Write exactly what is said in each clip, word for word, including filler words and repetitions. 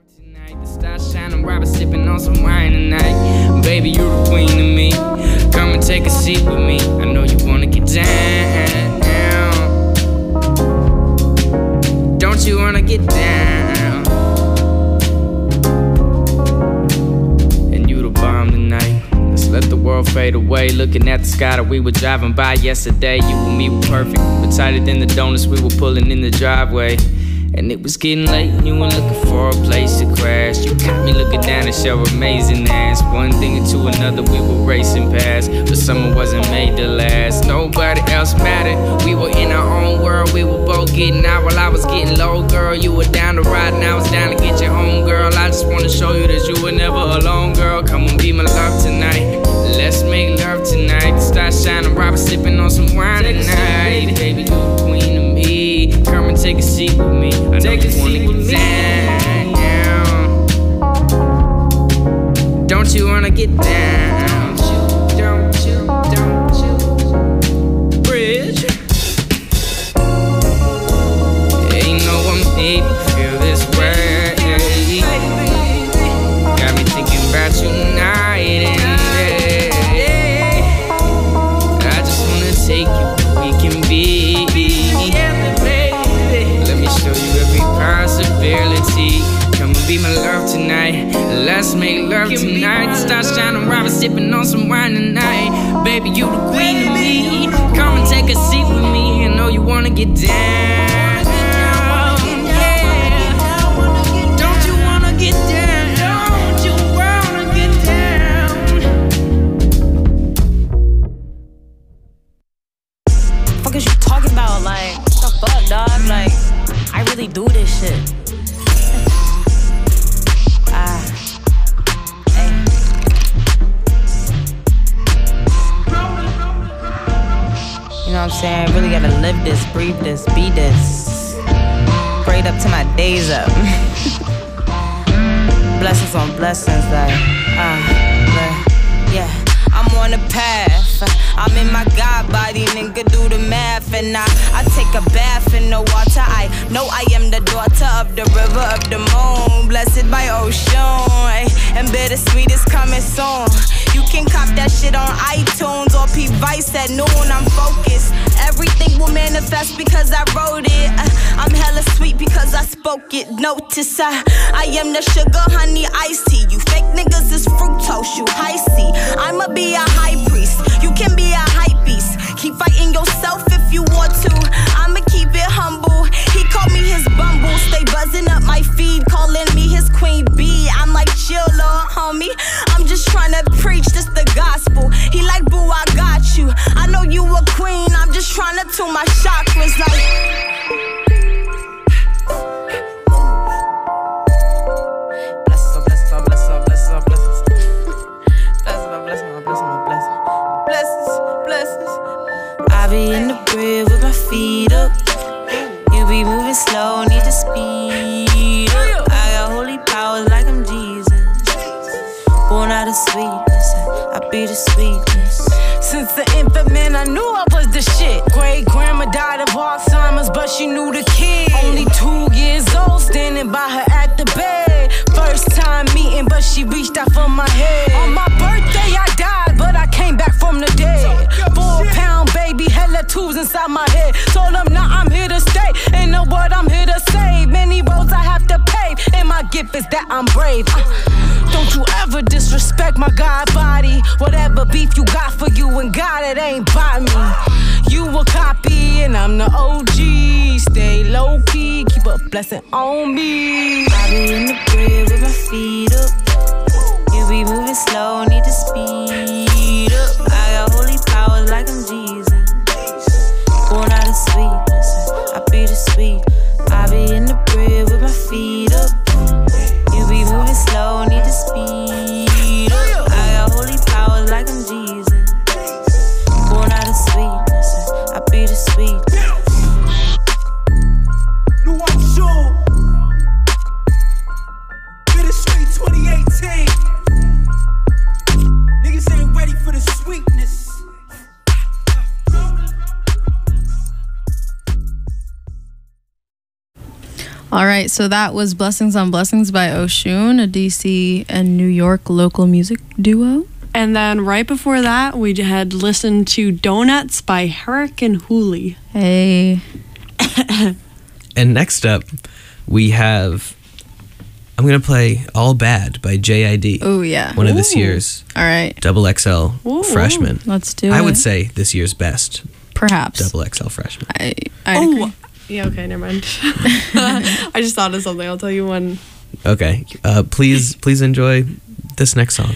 Tonight, the stars shining, Robert sipping on some wine tonight. Baby, you're the queen of me. Come and take a seat with me. I know you wanna get down. Don't you wanna get down? And you the bomb tonight. Let's let the world fade away. Looking at the sky that we were driving by yesterday. You and me were perfect. We were tighter than the donuts we were pulling in the driveway. And it was getting late and you were looking for a place to crash. You got me looking down at your amazing ass. One thing into another we were racing past, but summer wasn't made to last. Nobody else mattered. We were in our own world. We were both getting out while I was getting low, girl. You were down to ride and I was down to get your home, girl. I just wanna show you that you were never alone, girl. Come and be my love tonight. Let's make love tonight. The stars shining, Robert sipping on some wine tonight. Baby, you the queen of me. Come and take a seat with me. I know Take a you wanna seat with get me. down. Don't you wanna get down? Don't you, don't you, Bridge. Ain't no one made me feel this way. Got me thinking about you night and day. I just wanna take you where we can be. Show you every possibility. Come and be my love tonight. Let's make love tonight. The stars shining, Robert sipping on some wine tonight. Baby, you the queen of me. Come and take a seat with me. I know you wanna get down. Yeah. Don't you wanna get down? Don't you wanna get down? Fuck is you talking about? Like, what the fuck, dog? Like, I really do this shit. Ah, hey. You know what I'm saying? Really gotta live this, breathe this, be this. Prayed up to my days up. Blessings on blessings, like, ah, uh, yeah. I'm on a path. I'm in my God body, nigga, do the math. And I, I take a bath in the water. I know I am the daughter of the river of the moon, blessed by ocean. And bittersweet is coming soon. You can cop that shit on iTunes or P Vice at noon. I'm focused. Everything will manifest because I wrote it. uh, I'm hella sweet because I spoke it. Notice I, I am the sugar, honey, iced tea. You fake niggas is fructose, you high C. I'ma be a high priest, you can be a hype beast. Keep fighting yourself if you want to, I'ma keep it humble. He called me his bumble, stay buzzing up my feed, calling me his queen bee. I'm like, chill, little homie, I'm just trying to preach this the gospel. He like, boo, I got you. I know you a queen, I'm just trying to tune my chakras like. Be in the crib with my feet up. You be moving slow, need to speed up. I got holy powers like I'm Jesus. Born out of sweetness, I be the sweetness. Since the infant, man, I knew I was the shit. Great grandma died of Alzheimer's, but she knew the kid. Only two years old, standing by her at the bed. First time meeting, but she reached out for my head. On my birthday, I died, but I came back from the dead. Four pound baby, hella tubes inside my head. Told them, nah, I'm here to stay. Ain't no word, I'm here to save. Many roads I have to pave, and my gift is that I'm brave. Uh, don't you ever disrespect my God body. Whatever beef you got for you and God, it ain't by me. You a copy, and I'm the O G. Stay low key, keep a blessing on me. I be in the crib with my feet up. You be moving slow, need to speed up. I got holy powers like I'm Jesus. Born out of sweetness, I be the sweet. I be in the crib with my feet up. You be moving slow, need to speed up. I got holy powers like I'm Jesus. Born out of sweetness, I be the sweet. New I'm sure. Bittersweet twenty eighteen. Niggas ain't ready for the sweetness. All right, so that was Blessings on Blessings by Oshun, a D C and New York local music duo. And then right before that, we had listened to Donuts by Herrick and Hooley. Hey. And next up, we have, I'm going to play All Bad by J I D. Oh, yeah. One Ooh. of this year's All right. Double X L Ooh. freshmen. Let's do I it. would say this year's best. Perhaps. Double X L freshman. I, I oh, agree. yeah, okay, never mind. I just thought of something. I'll tell you when. Okay. Uh, please, please enjoy this next song.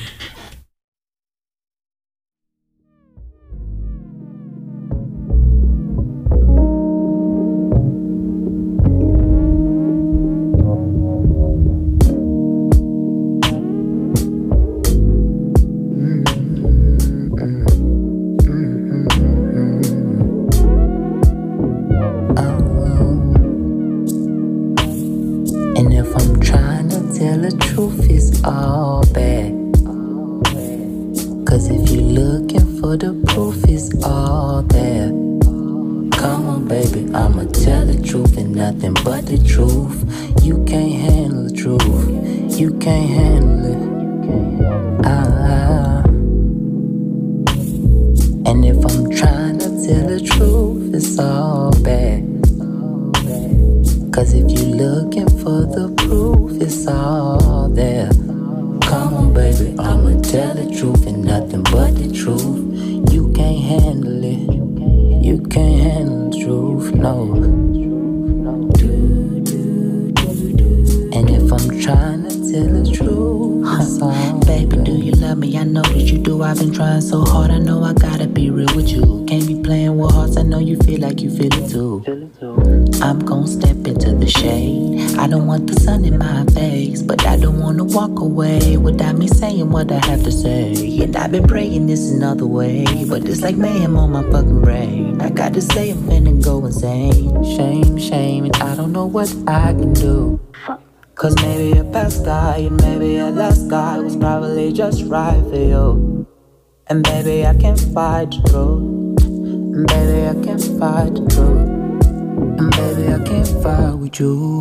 Another way, but it's like mayhem on my fucking brain. I got to say I'm finna go insane. Shame, shame, and I don't know what I can do. Cause maybe a past guy and maybe a last guy was probably just right for you. And baby, I can't fight the truth. And baby, I can't fight the truth. And baby, I can't fight with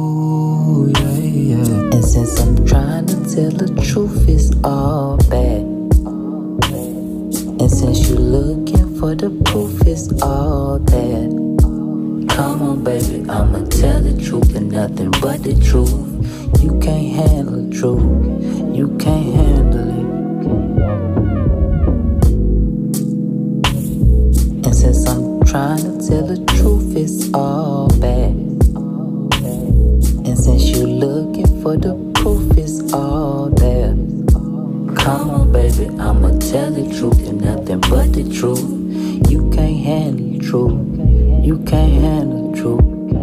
you, yeah, yeah. And since I'm trying to tell the truth, it's all bad. And since you're looking for the proof, it's all there. Come on, baby, I'ma tell the truth and nothing but the truth. You can't handle the truth. You can't handle it. And since I'm trying to tell the truth, it's all bad. And since you're looking for the proof, it's all there. Come on, baby, I'ma tell the truth and nothing but the truth. You can't handle the truth. You can't handle the truth.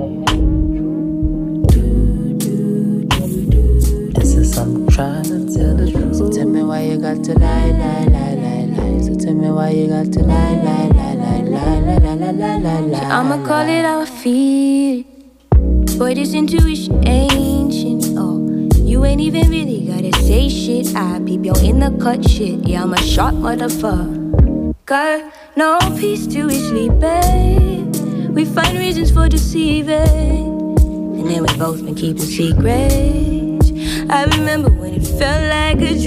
And since I'm trying to tell the truth, so tell me why you got to lie, lie, lie, lie, lie. So tell me why you got to lie, lie, lie, lie, lie, lie, lie, lie, lie, lie. I'ma call it how I feel. Boy, this intuition ancient. Oh. You ain't even really gotta say shit. I peep yo in the cut shit. Yeah, I'm a sharp motherfucker. No peace till we sleep, babe. We find reasons for deceiving, and then we both been keeping secrets. I remember when it felt like a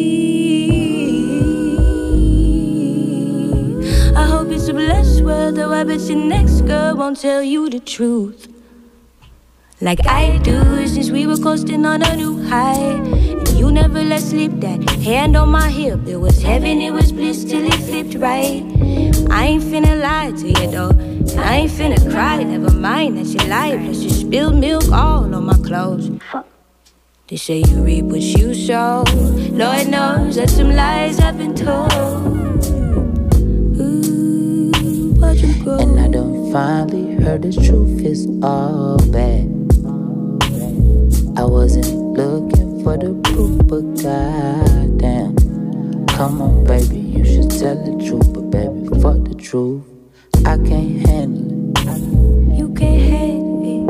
dream. I hope it's a blessed world, though I bet your next girl won't tell you the truth like I do, since we were coasting on a new high. And you never let slip that hand on my hip. It was heaven, it was bliss till it flipped right. I ain't finna lie to you though, and I ain't finna cry. Never mind that you lied, plus you spilled milk all on my clothes. They say you reap what you sow. Lord knows that some lies have been told. Ooh, watch them grow. And I done finally heard the truth is all bad. I wasn't looking for the proof, but goddamn. Come on, baby, you should tell the truth. But baby, fuck the truth, I can't handle it. You can't handle it.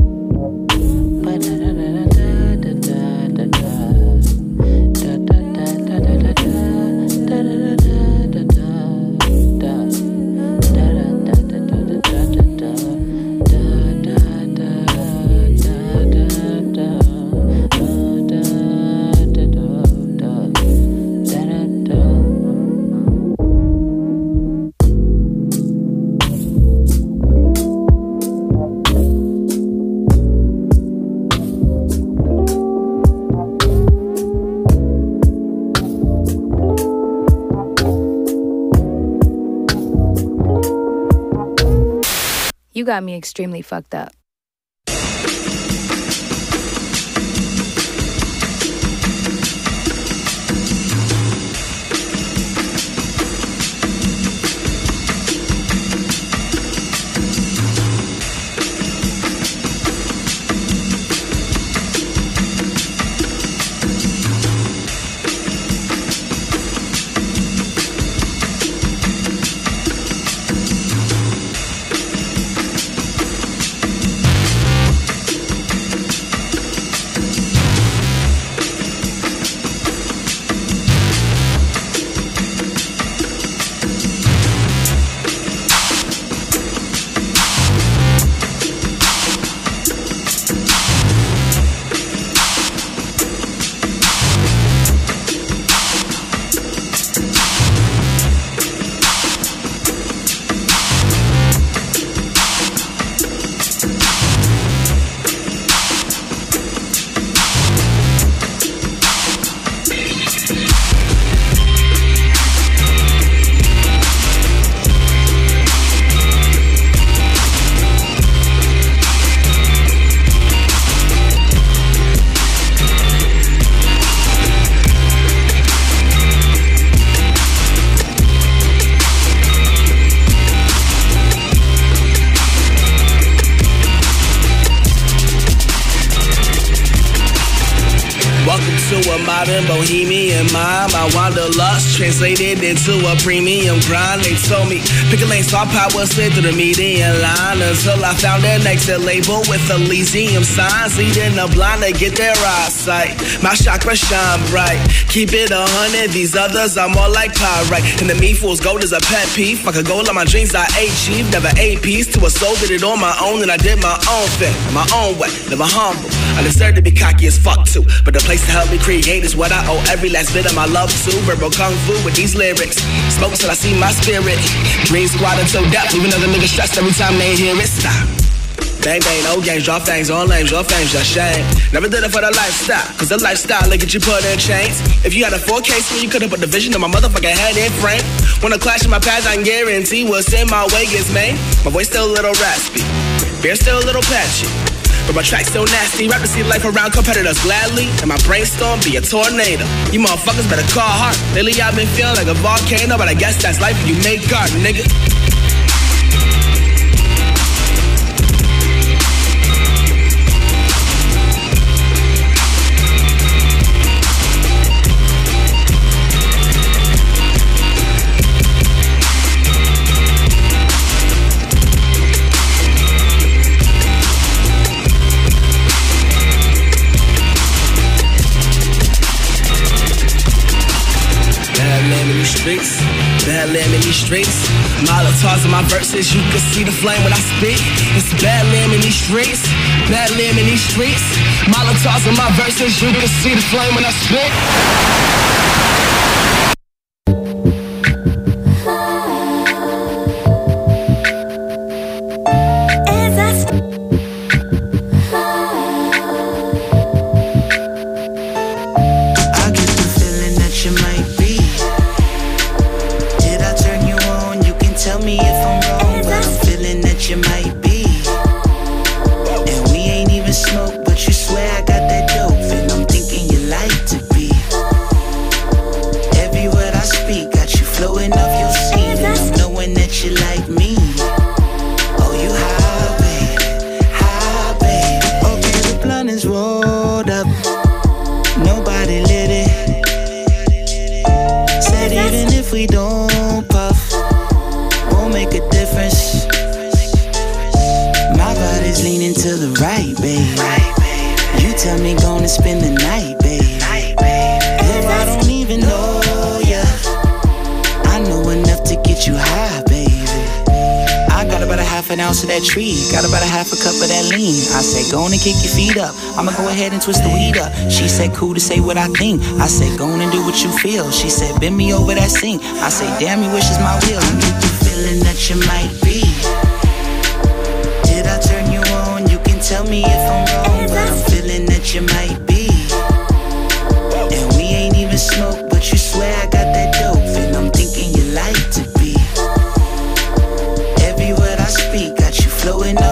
You got me extremely fucked up. Modern bohemian mind, my wanderlust translated into a premium grind. They told me pick a lane, so I power slid through the median line until I found an exit label with Elysium signs, leading the blind to get their eyesight. My chakra shine bright, keep it a hundred. These others are more like pyrite, and the me fool's gold is a pet peeve. Fuck a goal on my dreams, I achieved. Never a piece to a soul, did it on my own, and I did my own thing, my own way. Never humble. I deserve to be cocky as fuck too, but the place to help me create is what I owe every last bit of my love to. Verbal kung fu with these lyrics, smoke till I see my spirit. Dream squad until death, even other niggas stressed every time they hear it. Stop. Bang bang, no games, drop things on lames, your fame's just shame. Never did it for the lifestyle, cause the lifestyle look at you put in chains. If you had a four K screen, you could've put the vision of my motherfucking head in frame. When a clash in my past, I can guarantee what's in my way gets made. My voice still a little raspy, beer still a little patchy, but my track's still nasty. Rap to see life around competitors gladly, and my brainstorm be a tornado. You motherfuckers better call hard. Lately I've been feeling like a volcano, but I guess that's life when you make art, nigga. Streets, bad lamb in these streets. Molotovs in my verses, you can see the flame when I speak. It's bad lamb in these streets, bad lamb in these streets. Molotovs in my verses, you can see the flame when I spit. Of that tree, got about a half a cup of that lean. I said, go on and kick your feet up. I'ma go ahead and twist the weed up. She said, cool to say what I think. I said, go on and do what you feel. She said, bend me over that sink. I said, damn, you wish is my will. I get the feeling that you might be. Did I turn you on? You can tell me if I'm wrong, but I'm feeling that you might be. And we ain't even smoke, but you swear I got that dope, and I'm thinking you like to be. Every word I speak got you flowing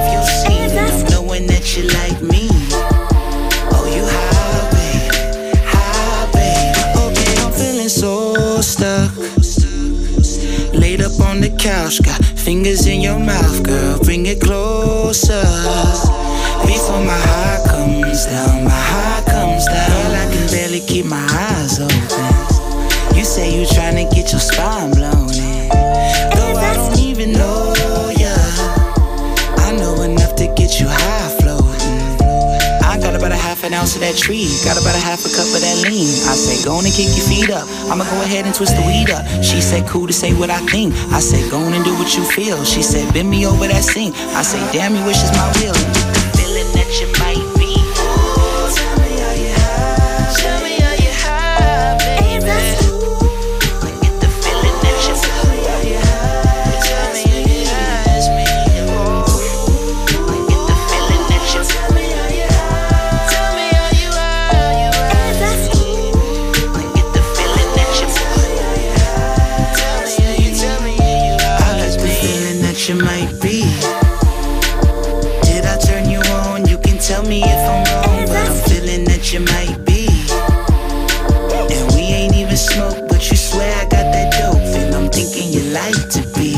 couch, got fingers in your mouth, girl, bring it closer. Before my heart comes down, my heart comes down. Girl, I can barely keep my eyes open. You say you tryna get your spine blown in, though I don't even know ya. I know enough to get you high floating. I got about a half an ounce of that tree, got about a half a cup of that lean. I say, go on and kick your feet up, I'ma go ahead and twist the weed up. She said, cool to say what I think. I said, go on and do what you feel. She said, bend me over that sink. I say, damn, you wish it's my will. And get the feeling that you might be. Ooh, tell me how you high. Tell me how you high, baby. And get the feeling that you tell me how you high. Tell me how you high as me. Oh, and get the feeling that you tell me how you high. Tell me how you high, you high as me. And get the feeling that you tell me how you high. Tell me how you, tell me how you high as me. I like the feeling that you might be. Did I turn you on? You can tell me if I'm wrong, but I'm feeling that you might be. And we ain't even smoked, but you swear I got that dope, and I'm thinking you like to be.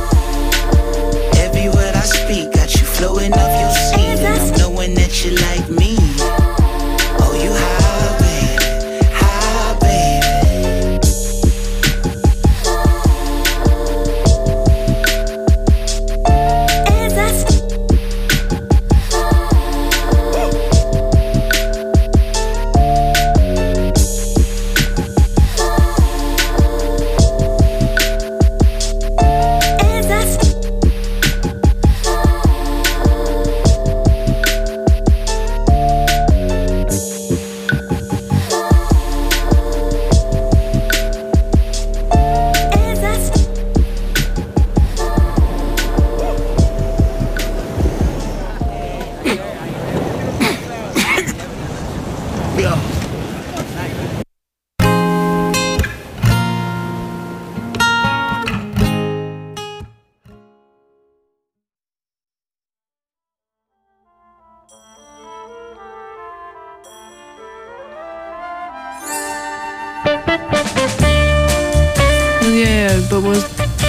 Every word I speak got you flowing off your seat, and I'm knowing that you like me. Oh, you high, baby, high, baby. Yeah, but was.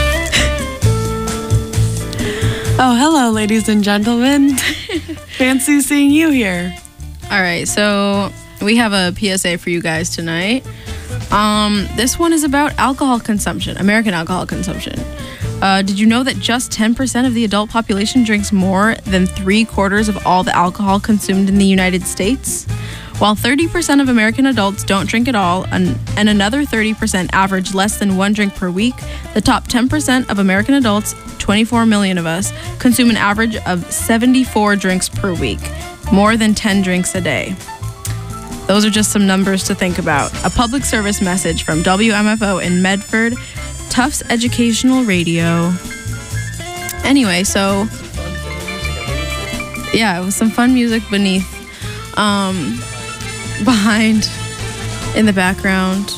Oh, hello, ladies and gentlemen. Fancy seeing you here. All right, so we have a P S A for you guys tonight. Um, this one is about alcohol consumption, American alcohol consumption. Uh, did you know that just ten percent of the adult population drinks more than three quarters of all the alcohol consumed in the United States? While thirty percent of American adults don't drink at all, and, and another thirty percent average less than one drink per week, the top ten percent of American adults, twenty-four million of us, consume an average of seventy-four drinks per week, more than ten drinks a day. Those are just some numbers to think about. A public service message from W M F O in Medford, Tufts Educational Radio. Anyway, so yeah, it was some fun music beneath, um, behind, in the background.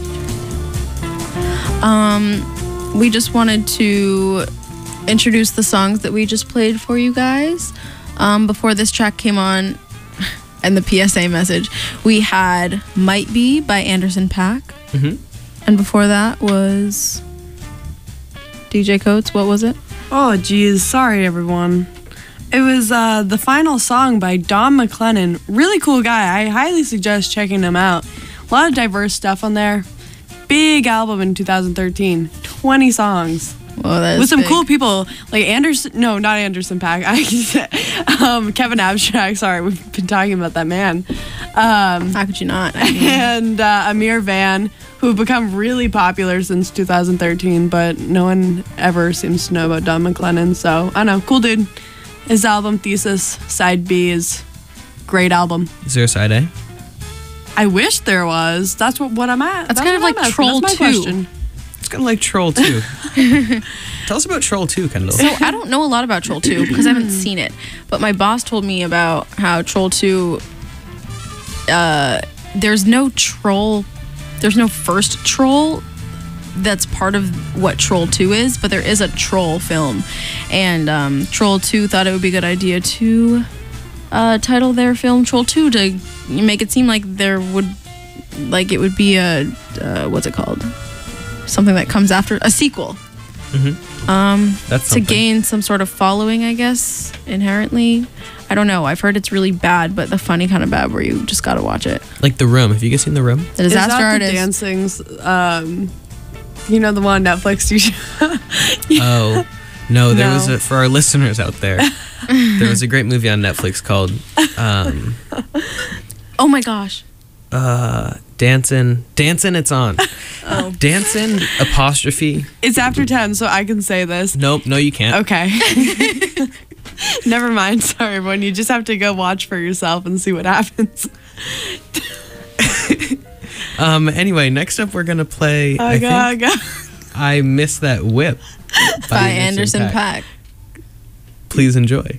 Um, we just wanted to introduce the songs that we just played for you guys. Um, before this track came on, and the P S A message, we had Might Be by Anderson .Paak. Mm-hmm. And before that was D J Coates. What was it? Oh, geez. Sorry, everyone. It was uh, the final song by Don McLennan. Really cool guy. I highly suggest checking him out. A lot of diverse stuff on there. Big album in two thousand thirteen. twenty songs. Whoa, that is with some big. cool people like Anderson. No, not Anderson .Paak. I, um, Kevin Abstract. Sorry, we've been talking about that man. Um, How could you not? I mean. And uh, Amir Van, who have become really popular since two thousand thirteen, but no one ever seems to know about Don McLennan. So I don't know, cool dude. His album Thesis Side B is great album. Is there a side A? I wish there was. That's what, what I'm at. That's, That's kind of what like I'm Troll That's two. my question. It's kind of like Troll two. Tell us about Troll two, Kendall. So I don't know a lot about Troll two because I haven't seen it. But my boss told me about how Troll two, uh, there's no troll, there's no first troll that's part of what Troll two is, but there is a troll film. And um, Troll two thought it would be a good idea to uh, title their film Troll two to make it seem like there would, like it would be a, uh, what's it called? Something that comes after, a sequel. Mm-hmm. Um, That's to something. gain some sort of following, I guess, inherently. I don't know. I've heard it's really bad, but the funny kind of bad where you just gotta watch it. Like The Room. Have you guys seen The Room? The Disaster Is that Artist. the dancings? Um, you know the one on Netflix. You should Oh, no, there No. was a, for our listeners out there, there was a great movie on Netflix called um, Oh my gosh. uh, Dancin', Dancin' It's On. Oh. Dancin' apostrophe. It's after ten, so I can say this. Nope, no you can't. Okay. Never mind. Sorry, everyone. You just have to go watch for yourself and see what happens. Um, anyway, next up we're going to play, I Aga, think, aga. I Miss That Whip By Anderson Paak. Please enjoy.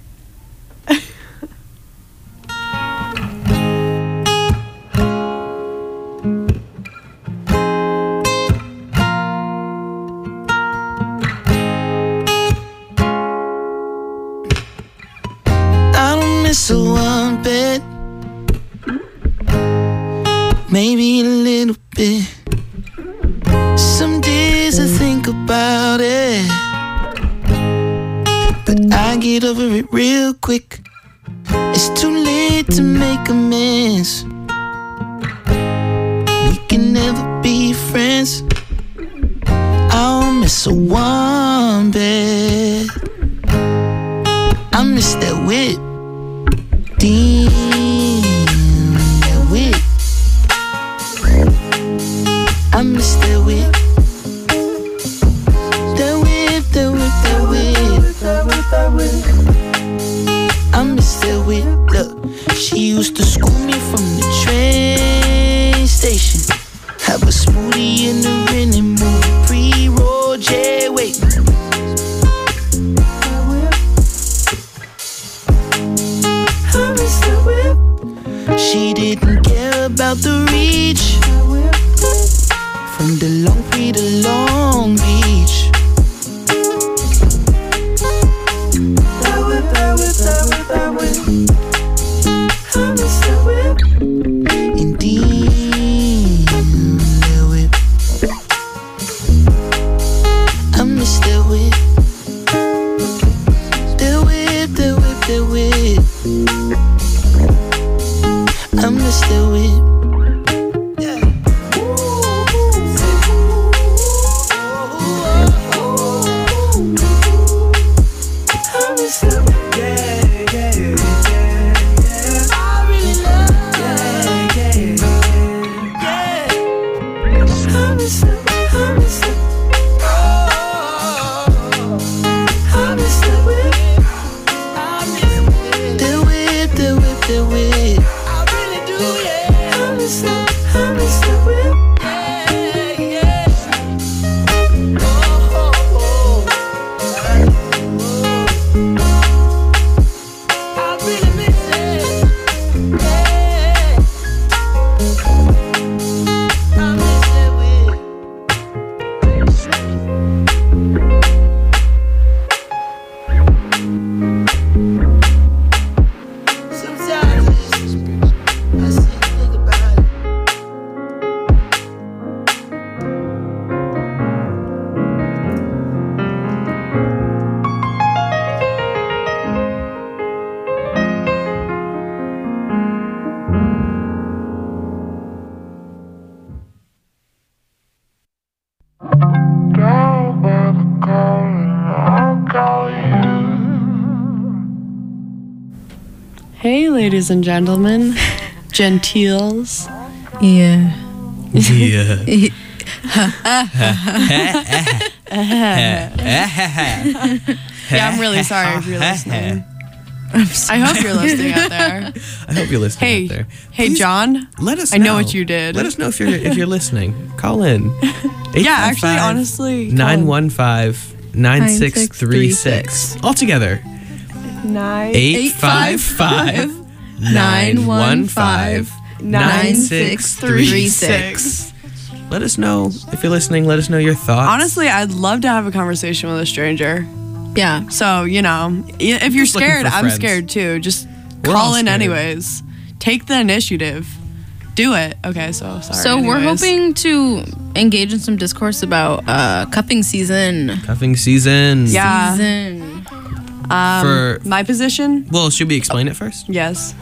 I don't miss a one bit, maybe a little bit. Some days I think about it, but I get over it real quick. It's too late to make amends. We can never be friends. I don't miss a one bit. I miss that whip. Damn, that whip. I miss that whip. That whip, that whip, that whip. That whip, that whip. I miss that whip. Look, she used to school me from the train station. Have a smoothie in the rain and move pre-roll J. Wait. She didn't care about the reach. From the Long Pre to Long Beach. That whip, that whip, that whip, that whip. I miss that whip. Indeed, that whip. I miss that whip. That whip, that whip, that whip. I miss that whip. Hey, ladies and gentlemen, gentiles. Yeah. Yeah. Yeah, I'm really sorry if you're listening. I hope you're listening out there. I hope you're listening Hey, out there. hey, Please John. Let us I know. know what you did. Let us know if you're if you're listening. Call in. Yeah, actually, honestly, call in. nine one five, nine six three six. All together. Nine eight five five, nine one five, nine six three six. Let us know if you're listening. Let us know your thoughts. Honestly, I'd love to have a conversation with a stranger. Yeah. So, you know, if you're Just looking scared, for I'm friends. scared too. Just We're call all in scared. anyways. Take the initiative. Do it. Okay, so sorry. So we're anyways. hoping to engage in some discourse about uh, cuffing season. Cuffing season. Yeah. Season. Um, For- my position? Well, should we explain it first? Yes.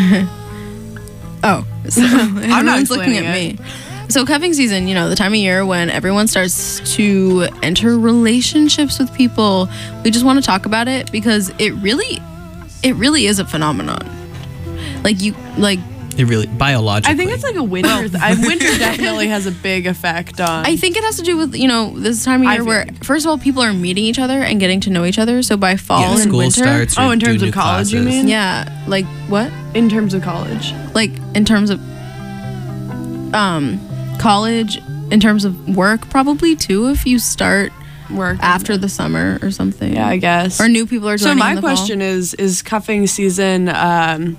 Oh, so I'm not everyone's looking explaining at it. me. So cuffing season, you know, the time of year when everyone starts to enter relationships with people. We just want to talk about it because it really, it really is a phenomenon. Like you, like It really biologically. I think it's like a winter. th- I, winter definitely has a big effect on. I think it has to do with, you know, this time of I year where, think. first of all, people are meeting each other and getting to know each other. So by fall yeah, and school winter, starts. Oh, you're in terms doing of new college, you classes. mean? yeah, like what? in terms of college. Like in terms of um college, in terms of work, probably too. If you start Work after the summer or something. Yeah, I guess. Or new people are So joining. my in the question is: Is cuffing season? Um,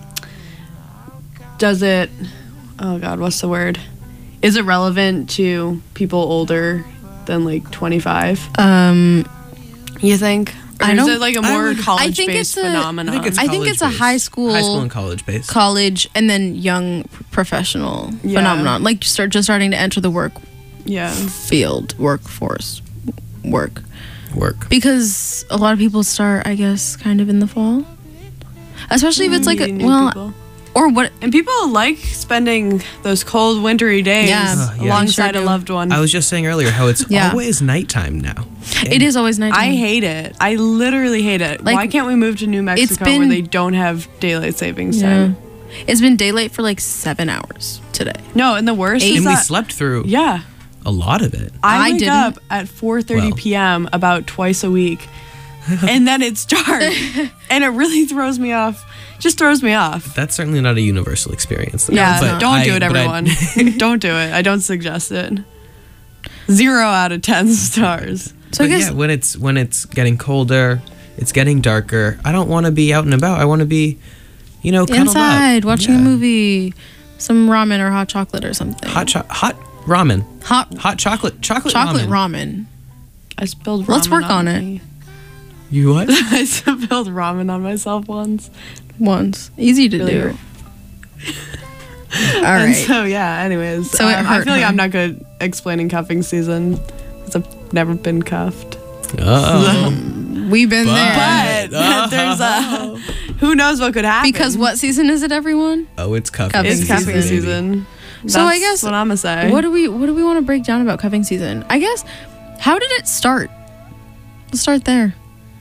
does it? Oh God, what's the word? Is it relevant to people older than like twenty-five? fall. Um, You think? Or I is don't- it like a I more would- I college think based it's a- phenomenon? I think it's I think it's a college-based. high school, high school and college based. college, and then young p- professional Yeah. phenomenon. Like start just starting to enter the work yeah. field, workforce, work. Work. Because a lot of people start, I guess, kind of in the fall. Especially if it's like a, Meeting new well, people. or what? And people like spending those cold, wintry days Yeah. Uh, yeah. alongside Sure a do. loved one. I was just saying earlier how it's Yeah. always nighttime now. It is always nighttime. I hate it. I literally hate it. Like, Why can't we move to New Mexico been- where they don't have daylight savings Yeah. time? It's been daylight for like seven hours today. No, and the worst Eight. is And we that, slept through yeah. a lot of it. I, I wake didn't. up at four thirty Well. p.m. about twice a week, and then it's dark, and it really throws me off. Just throws me off. That's certainly not a universal experience. though. Yeah, But don't do I- it, but I- everyone. Don't do it. I don't suggest it. Zero out of ten stars. So I But guess yeah, when it's when it's getting colder, it's getting darker. I don't want to be out and about. I want to be, you know, cuddled inside up. watching Yeah. a movie, some ramen or hot chocolate or something. Hot cho- hot ramen. hot Hot chocolate. Chocolate, chocolate ramen. ramen. I spilled. Ramen Let's work on it. me. You what? I spilled ramen on myself once. Once, easy to Really do. hurt. All And right. so yeah. Anyways, So it um, I hurt feel like her. I'm not good explaining cuffing season because I've never been cuffed. Oh. We've been But- there. But there's a who knows what could happen Because what season is it, everyone? Oh, it's cuffing. Cuffing It's season, cuffing baby. season. So I That's guess- what I'm gonna say. What do we What do we want to break down about cuffing season? I guess. How did it start? Let's start there.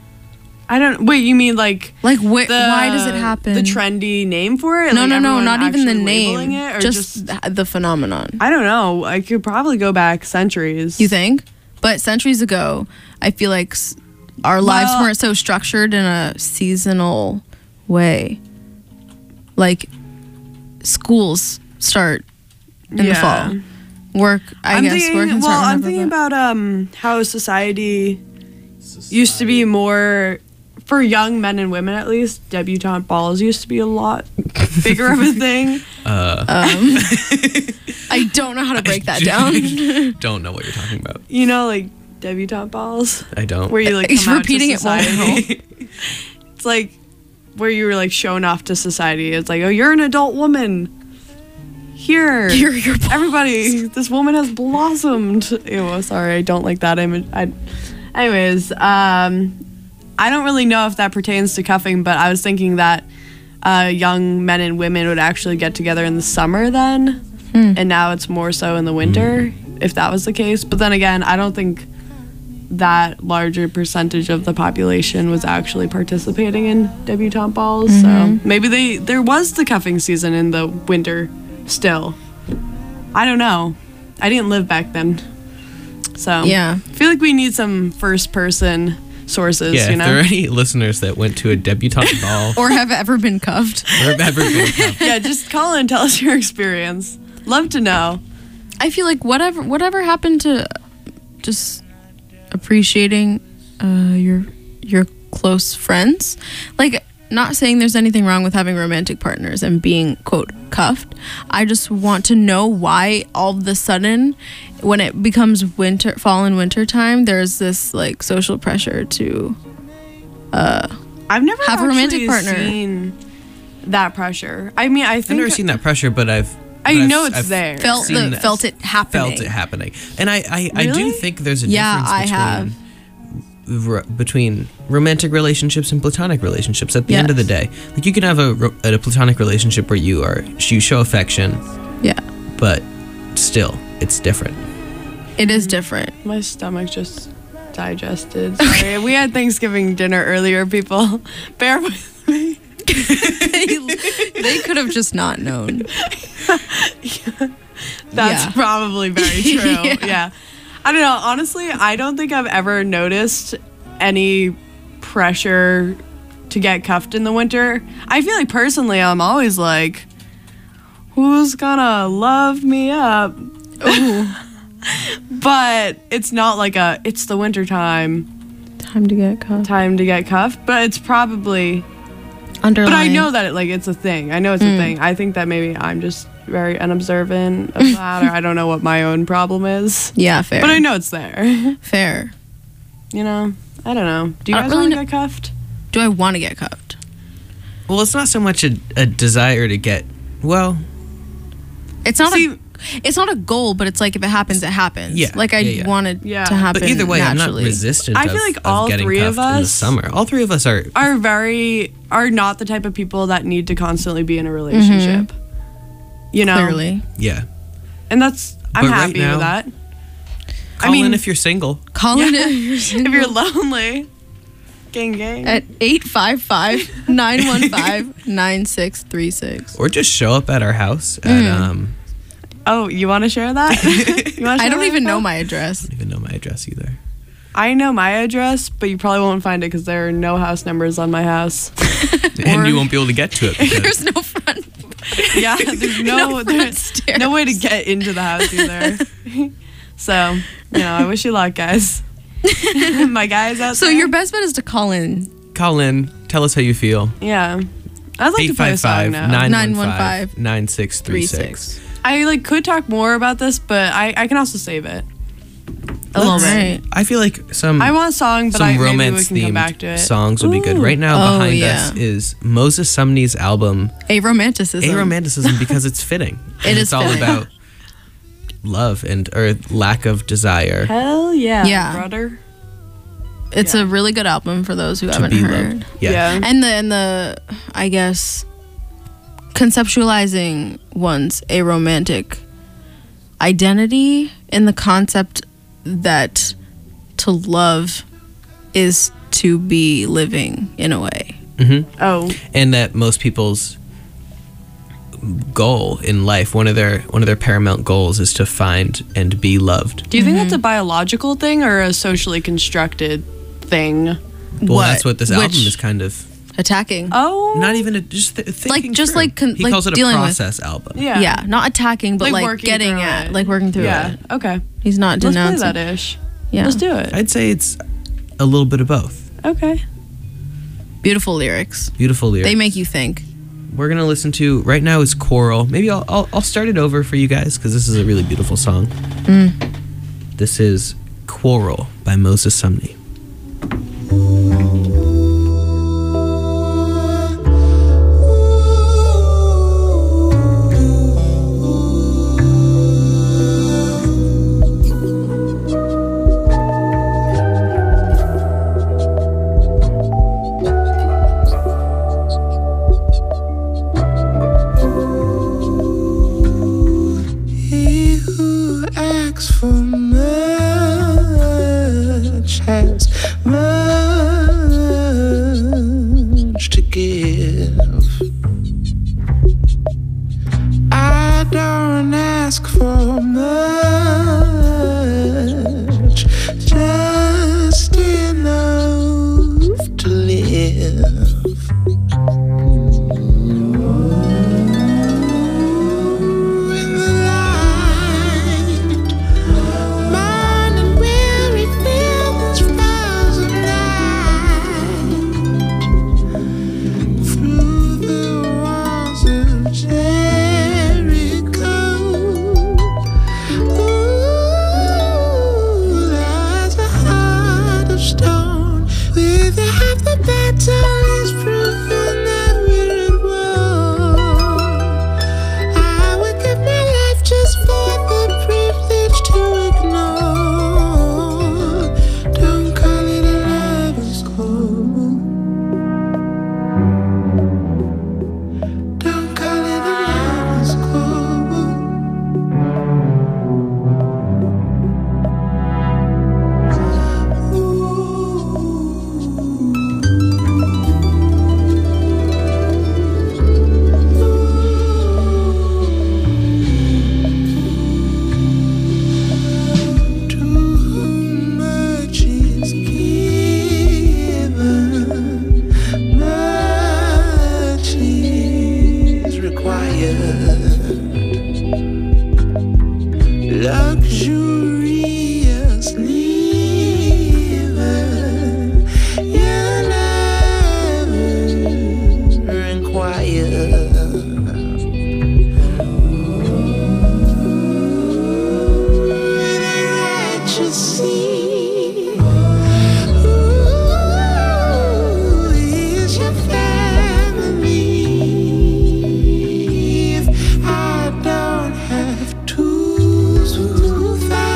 I don't. Wait, you mean like Like, wh- the, why does it happen? The trendy name for it? No, Like no, no, everyone not even the actually labeling name. it, or just, th- the phenomenon. I don't know. I could probably go back centuries. You think? But centuries ago, I feel like s- our lives Well- weren't so structured in a seasonal way. Like schools start in the Yeah. fall. Work, I I'm guess. thinking, work can well, start I'm whenever, thinking but- about um how society, used to be more for young men and women at least. Debutante balls used to be a lot bigger of a thing. Uh, Um, I don't know how to break that down. don't know what you're talking about. You know, like debutante balls, I don't. where you like He's come repeating out to it won't society. It's like where you were like shown off to society. It's like, oh, you're an adult woman. Here, Here are your balls. everybody, this woman has blossomed. Ew, sorry, I don't like that image. I, anyways, um, I don't really know if that pertains to cuffing, but I was thinking that uh, young men and women would actually get together in the summer then, Hmm. and now it's more so in the winter, if that was the case. But then again, I don't think that larger percentage of the population was actually participating in debutante balls. So maybe they there was the cuffing season in the winter still. I don't know. I didn't live back then. So Yeah. I feel like we need some first person sources, Yeah, you if know? there are any listeners that went to a debutante ball Or have ever been cuffed. or have ever been cuffed, Yeah, just call and tell us your experience. Love to know. I feel like whatever whatever happened to just appreciating uh, your your close friends. Like, not saying there's anything wrong with having romantic partners and being quote cuffed. I just want to know why all of a sudden, when it becomes winter, fall and winter time, there's this like social pressure to uh, I've never have a romantic actually partner. seen that pressure. I mean, I I've think never seen that pressure, but I've I but I've- know it's I've there. Felt seen the, it- felt it happening. Felt it happening, and I I, I do Really? think there's a Yeah, I difference have. between r- between romantic relationships and platonic relationships. At the end of the Yes. day, like you can have a, ro- a platonic relationship where you are you show affection, Yeah, but still it's different. it is different. My stomach just digested. Sorry. We had Thanksgiving dinner earlier, people. Bear with me. they, they could have just not known. That's Yeah. probably very true. Yeah. yeah. I don't know. Honestly, I don't think I've ever noticed any pressure to get cuffed in the winter. I feel like personally, I'm always like, who's gonna love me up? But it's not like a, it's the winter time, Time to get cuffed. time to get cuffed. But it's probably, Underline. but I know that it, like it's a thing. I know it's a thing. I think that maybe I'm just very unobservant of that, or I don't know what my own problem is. Yeah, fair. But I know it's there. Fair. You know, I don't know. Do you I guys don't want to really get cuffed? Do I want to get cuffed? Well, it's not so much a, a desire to get well. It's not See- a. It's not a goal, but it's like if it happens, it happens. Yeah, Like I yeah, yeah. want it Yeah. to happen. But either way, naturally. I'm not resistant. I feel of- like of all getting three of cuffed in the us summer. All three of us are. Are very are not the type of people that need to constantly be in a relationship. You know, Clearly, Yeah. and that's I'm But right happy now- with that. Call I mean, in if you're single. call in if you're lonely, gang gang. at eight five five, nine one five, nine six three six. Or just show up at our house at Mm. um Oh, you want to share that? You wanna I share don't that even know info? my address. I don't even know my address either. I know my address, but you probably won't find it because there are no house numbers on my house. And Or- you won't be able to get to it because There's no front. Yeah, there's no No front there's stairs. no way to get into the house either. So, you know, I wish you luck, guys. My guys out So there. your best bet is to call in call in, tell us how you feel. Yeah. I'd like to play a song now. nine one five, nine six three six. I like could talk more about this, but I, I can also save it. A little Let's- bit. I feel like some I want a song, but some I maybe we romance can come back to themed it. songs would be good. Ooh. Right now Oh, behind yeah. us is Moses Sumney's album a romanticism. A Romanticism because it's fitting. It And is it's all fitting. about love and or lack of desire. Hell yeah, Yeah. brother. It's a really good album for those who To haven't be heard. loved. Yeah. And the and the I guess conceptualizing one's a romantic identity in the concept that to love is to be living in a way. Mm-hmm. Oh. And that most people's goal in life, one of their one of their paramount goals, is to find and be loved. Do you think that's a biological thing or a socially constructed thing? Well, What? that's what this album Which- is kind of. Attacking. Oh. Not even a, just th- thinking Like, just through. like con- he like calls it a dealing with- process album. Yeah. Yeah, not attacking, but Like like, working getting through at, it. like working through Yeah. it. Okay. He's not Let's play denouncing. that ish. Yeah. Let's do it. I'd say it's a little bit of both. Okay. Beautiful lyrics. Beautiful lyrics. They make you think. We're gonna listen to right now is Coral. Maybe I'll I'll, I'll start it over for you guys because this is a really beautiful song. Mm. This is Quarrel by Moses Sumney. He who asks for much has much to give. I don't ask for much, just enough to live. Ooh. luxurious living. You never inquire. Tools to find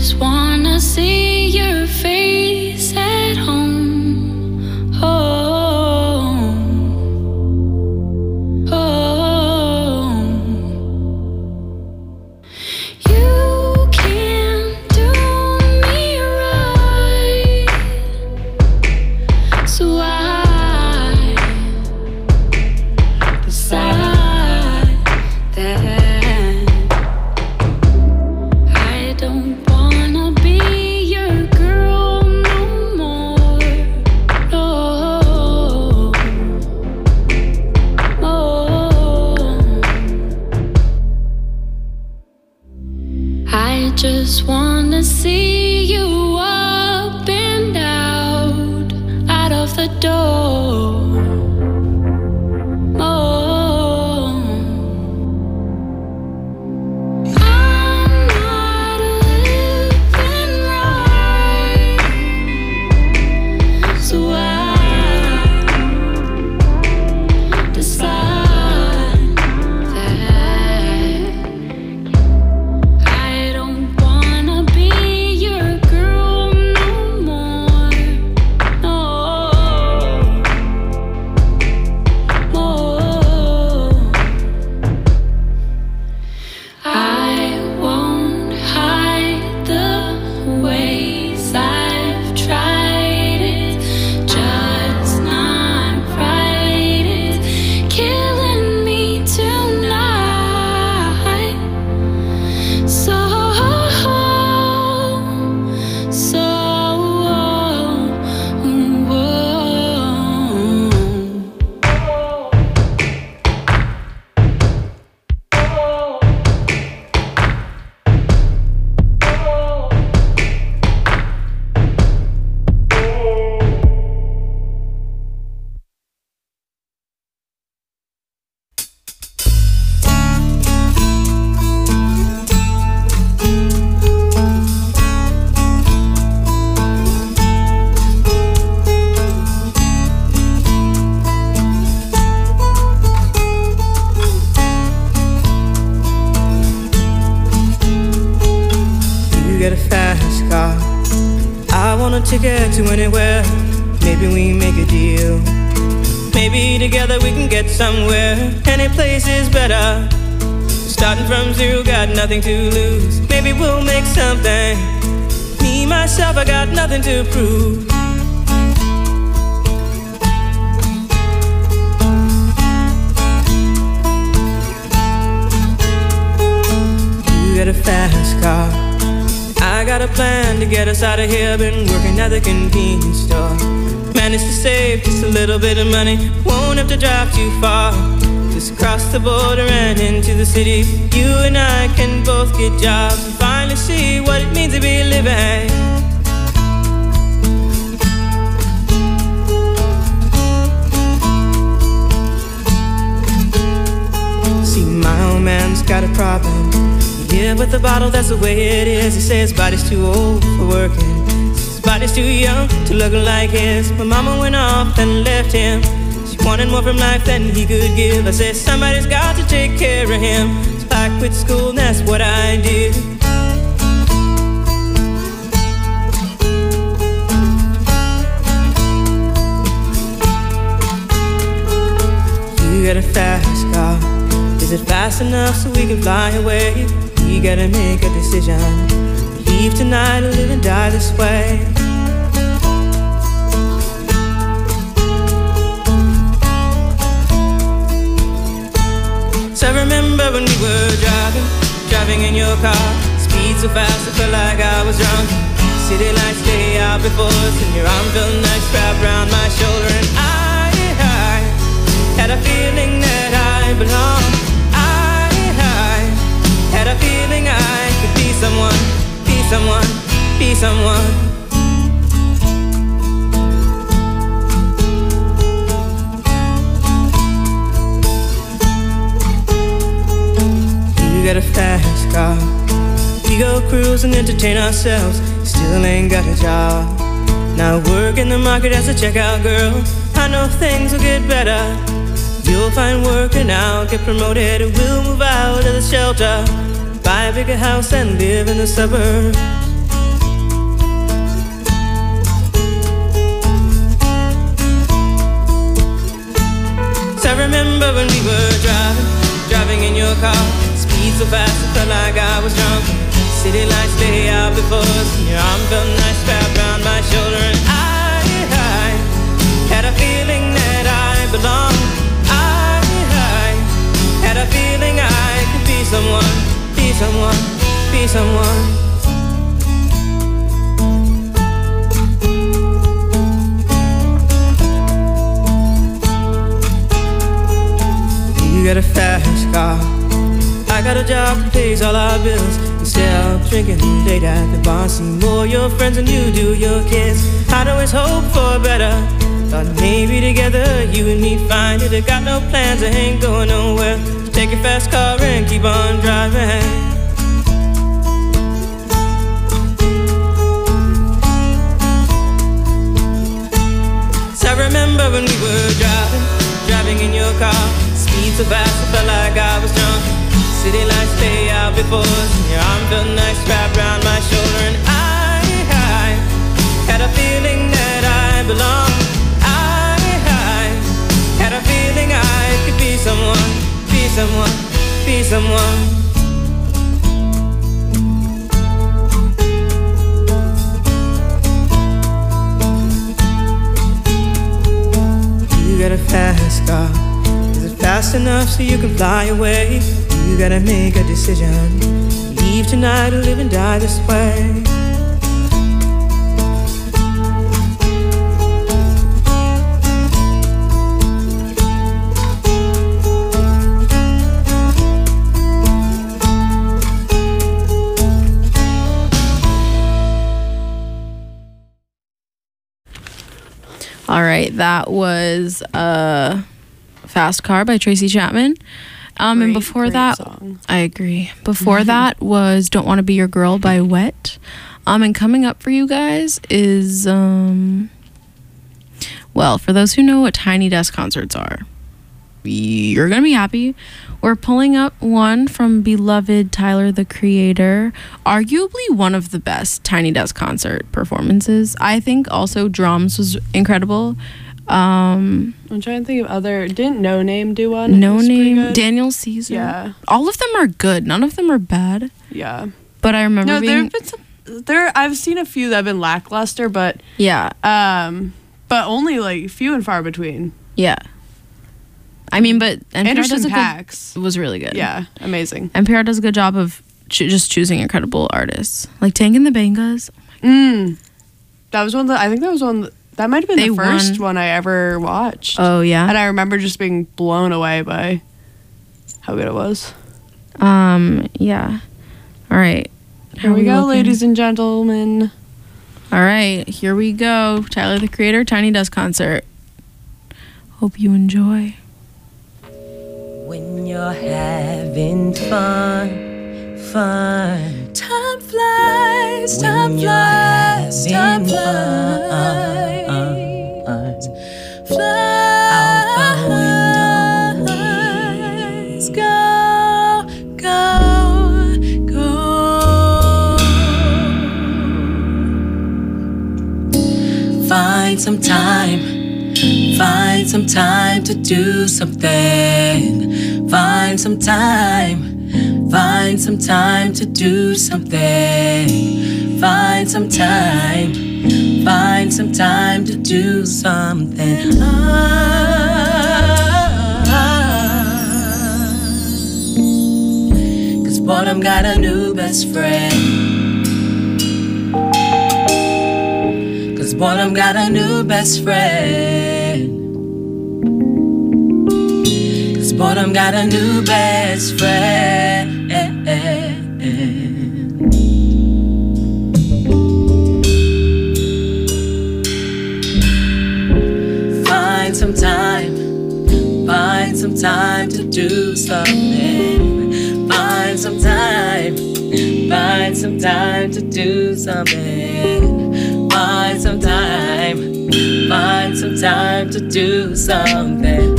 just wanna see your face at home. Home. Home. You can't do me right, so I decide that I don't wanna be your girl no more. No, no. I just wanna see you up and out, out of the door. Oh, I'm not living right, so I decide that I don't wanna be your girl no more. No, no. I won't hide the ways I've tried it, just not right. It's killing me tonight. So, so, You get a fast car, I want a ticket to anywhere. Maybe we make a deal. Maybe together we can get somewhere. Any place is better. Starting from zero, got nothing to lose. Maybe we'll make something. Me, myself, I got nothing to prove. You get a fast car, I got a plan to get us out of here. Been working at the convenience store. Managed to save just a little bit of money. Won't have to drive too far. Just cross the border and into the city. You and I can both get jobs and finally see what it means to be living. See, my old man's got a problem. He live with a bottle, that's the way it is. He says his body's too old for working. His body's too young to look like his. My mama went off and left him. She wanted more from life than he could give. I said somebody's got to take care of him. So I quit school and that's what I did. You got a fast car. Is it fast enough so we can fly away? We gotta make a decision. Leave tonight or live and die this way. So I remember when we were driving, driving in your car. Speed so fast I felt like I was drunk. City lights day out before us, and your arm felt nice wrapped around my shoulder. And I, I had a feeling that I belonged. I, I had a feeling I could be someone, be someone, be someone. You got a fast car. We go cruise and entertain ourselves. Still ain't got a job. Now work in the market as a checkout girl. I know things will get better. You'll find work and I'll get promoted. We'll move out of the shelter, buy a bigger house and live in the suburbs. remember when we were driving, driving in your car. Speed so fast, I felt like I was drunk. City lights lay out before us, and your arm felt nice wrapped around my shoulder. And I, I had a feeling that I belonged. I, I had a feeling I could be someone, be someone, be someone. You got a fast car, I got a job that pays all our bills. Instead of drinking late at the bar, see more your friends than you do your kids. I'd always hope for better, thought maybe together you and me find it. I got no plans, I ain't going nowhere. So take your fast car and keep on driving. So I remember when we were driving, driving in your car. Speed so fast, I felt like I was drunk. City lights lay out before us, and your arm felt nice wrapped around my shoulder. And I, I had a feeling that I belonged. I, I had a feeling I could be someone, be someone, be someone. You got a fast car. Is it fast enough so you can fly away? You gotta make a decision. Leave tonight or live and die this way. All right, that was uh, Fast Car by Tracy Chapman. Um, great, and before that, song. I agree. Before mm-hmm. that was Don't Want to Be Your Girl by Wet. Um, and coming up for you guys is, um, well, for those who know what Tiny Desk concerts are, you're going to be happy. We're pulling up one from beloved Tyler, the Creator. Arguably one of the best Tiny Desk concert performances. I think also Drums was incredible. Um, I'm trying to think of other. Didn't No Name do one? No Name, Daniel Caesar. Yeah. All of them are good. None of them are bad. Yeah. But I remember no, being... there have been some... There, I've seen a few that have been lackluster, but... Yeah. Um, but only, like, few and far between. Yeah. I mean, but... N P R Anderson does a Paaks. Good, was really good. Yeah, amazing. N P R does a good job of cho- just choosing incredible artists. Like Tank and the Bangas. Oh mm. That was one that... I think that was one... That, That might have been they the first won. one I ever watched. Oh, yeah? And I remember just being blown away by how good it was. Um, yeah. All right. Here we, we go, looking? Ladies and gentlemen. All right, here we go. Tyler, the Creator, Tiny Desk concert. Hope you enjoy. When you're having fun, fun. Time flies, time when flies, time flies. Fun, flies out the window. Go, go, go. Find some time, find some time to do something. Find some time, find some time to do something. Find some time, find some time to do something. Cause boredom got a new best friend. Cause boredom got a new best friend. Cause boredom got a new best friend. Find some time, find some time to do something. Find some time, find some time to do something. Find some time, find some time to do something.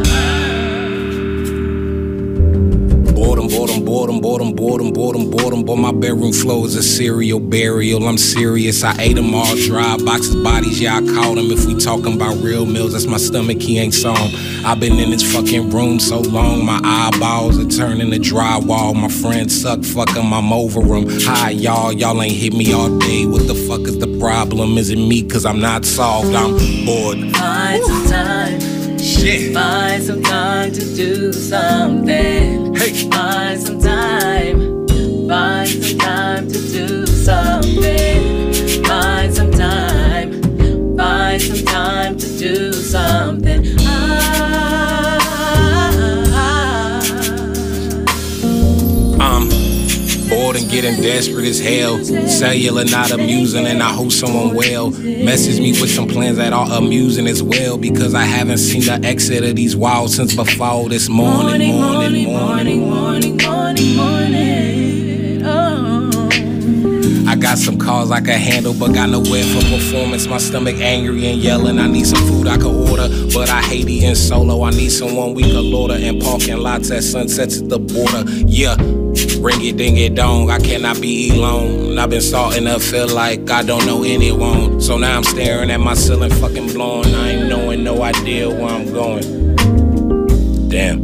Boredom, boredom, boredom, boredom, boredom, boredom, boredom, on my bedroom floor is a serial burial. I'm serious, I ate them all dry. Boxes, bodies, yeah, I caught them. If we talking about real meals, that's my stomach, he ain't saw 'em. I've been in this fucking room so long, my eyeballs are turning to drywall. My friends suck, fuck 'em, I'm over 'em. Hi, y'all, y'all ain't hit me all day. What the fuck is the problem? Is it me? Cause I'm not solved, I'm bored. Find some time. Shit. Find some time to do something. Hey. Find some time. Find some time to do something. Find some time. Find some time to do something. Ah, Um, bored and getting desperate as hell. Cellular not amusing and I hope someone well. Message me with some plans that are amusing as well. Because I haven't seen the exit of these walls since before this morning, morning, morning, morning, morning, morning. Oh. I got some calls I can handle, but got nowhere for performance. My stomach angry and yelling. I need some food I can order, but I hate eating solo. I need someone we can loiter in parking lots at sunsets at the border. Yeah, ring it, ding it, dong. I cannot be alone. I've been salting up, feel like I don't know anyone. So now I'm staring at my ceiling, fucking blowing. I ain't knowing, no idea where I'm going. Damn.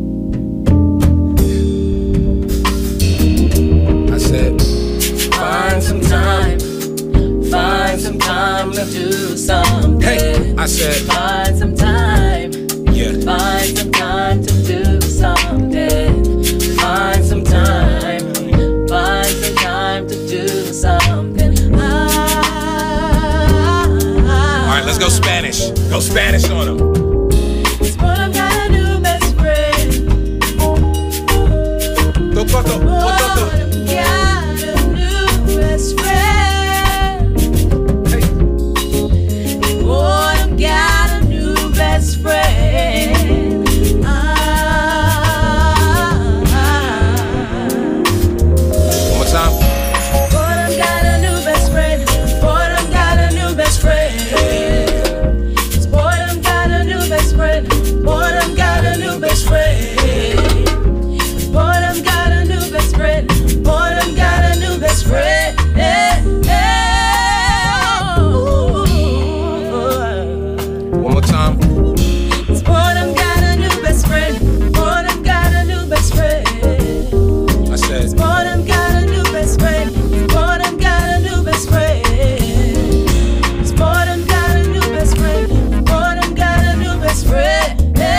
I said. Find some time, find some time to do something. Hey, I said. Find some time, yeah. Find some time to do something. Find some time, find some time to do something. Ah, all right, let's go Spanish. Go Spanish on them. It's what I'm gonna do, best friend. Go, go, go. Go, go, go. Best friend. Hey. Boy, I've got a new best friend. Ah, ah, ah. One more time. Boy, I've got a new best friend. Boy, I've got a new best friend. Boy, I've got a new best friend. Boy, I've got a new best friend. Boy, I've got a new best friend. Boy, I've got a new best friend. One more time. Boredom got a new best friend. Boredom got a new best friend. I said. Boredom got a new best friend. Boredom got a new best friend. Boredom got a new best friend. Boredom got a new best friend.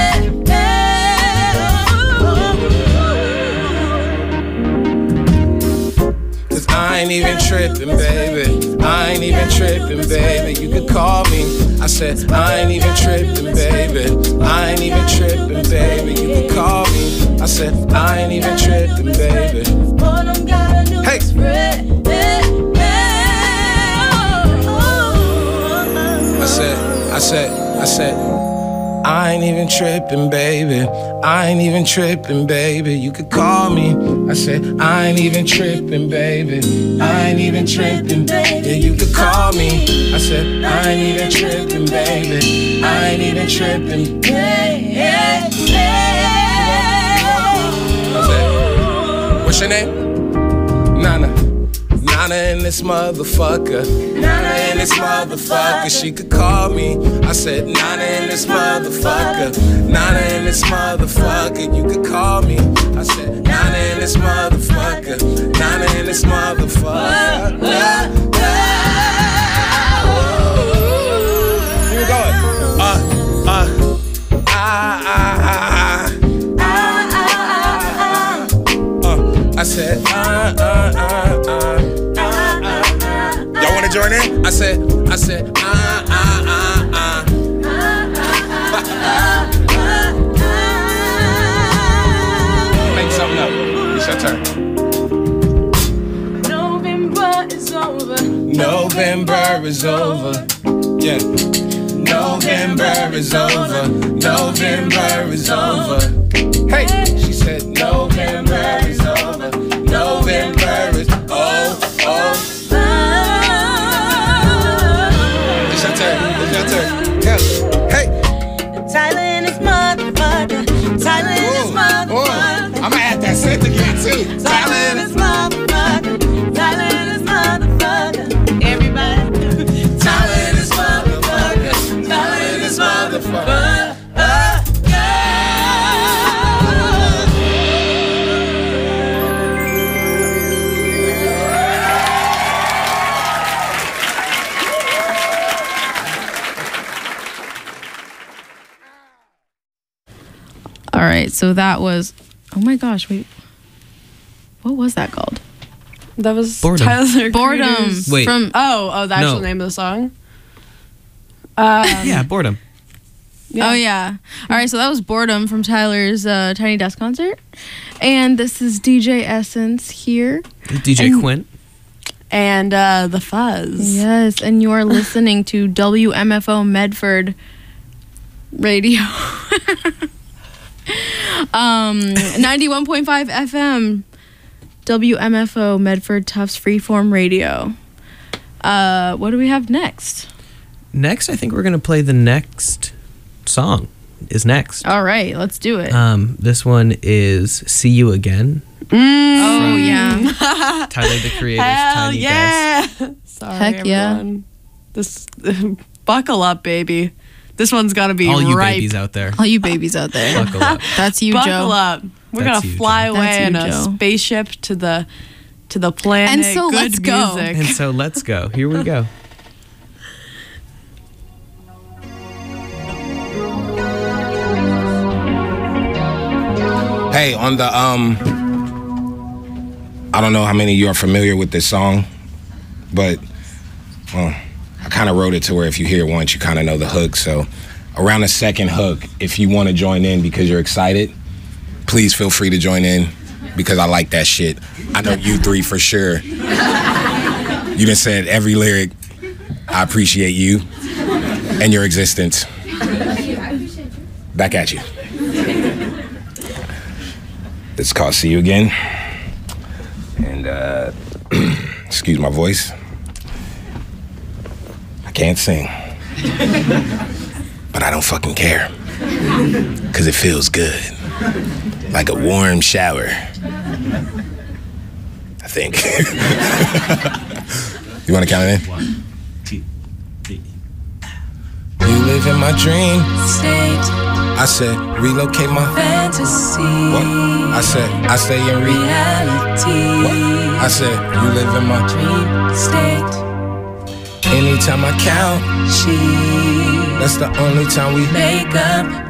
Cause I ain't even tripping, baby. I ain't even tripping, baby. You could call me. I said, I ain't even tripping, baby. I ain't even tripping, baby. You could call me. I said, I ain't even tripping, baby. Hey. I said, I said, I said, I ain't even tripping, baby. I ain't even tripping, baby. You could call me. I said, I ain't even tripping, baby. I ain't even tripping, baby. Yeah, you could call me. I said, I ain't even tripping, baby. I ain't even tripping. I said, what's your name? Nana. Nana in this motherfucker. Nana in this motherfucker. She could call me. I said, Nana in this motherfucker. Nana in this motherfucker. You could call me. I said, Nana in this motherfucker. Nana in this motherfucker. Here we go. Uh, uh, ah, ah, ah, ah. Uh, I said, uh, uh, uh, uh. Y'all wanna join in? I said, I said, ah, ah, ah, ah. Make something up. It's your turn. November is over. November is over. Yeah. November is over. November is over. Hey, she said, November is over. November is oh, oh. It's your turn. It's your turn. Go. Hey. Tyler and his motherfucker. Tyler and his motherfucker. I'm gonna add that set again too. Tyler and his motherfucker. But All right, so that was. Oh my gosh, wait. What was that called? That was Boredom. Tyler Boredom. Creator's- Wait. From Oh, oh, the actual No. name of the song. Um, Yeah, boredom. Yeah. Oh yeah. All right, so that was Boredom from Tyler's uh, Tiny Desk concert, and this is D J Essence here. D J And- Quint. and uh, the Fuzz. Yes, and you are listening to W M F O Medford Radio. um, ninety-one point five F M. W M F O Medford Tufts Freeform Radio. Uh, what do we have next? Next, I think we're going to play the next song. Is next. All right, let's do it. Um, this one is "See You Again." Oh yeah. Tyler the Creator's Hell Tiny yeah! Desk. Sorry, Heck yeah. everyone. This buckle up, baby. This one's got to be All you ripe. babies out there. All you babies out there. Buckle up. That's you, Buckle Joe. up. We're That's gonna you, fly Joe. away That's you, in a Joe. spaceship to the to the planet. And so Good let's go. music. And so let's go. Here we go. Hey, on the um, I don't know how many of you are familiar with this song, but well, I kind of wrote it to where if you hear it once, you kind of know the hook. So around the second hook, if you want to join in because you're excited, please feel free to join in because I like that shit. I know you three for sure. You done said every lyric. I appreciate you and your existence. Back at you. It's called "See You Again," and uh, excuse my voice. I can't sing, but I don't fucking care, cause it feels good, like a warm shower. I think. You want to count it in? One, two, three. You live in my dream State I said, relocate my fantasy. What? I said, I stay in re- reality. What? I said, you live in my dream state. Anytime I count, She that's the only time we make up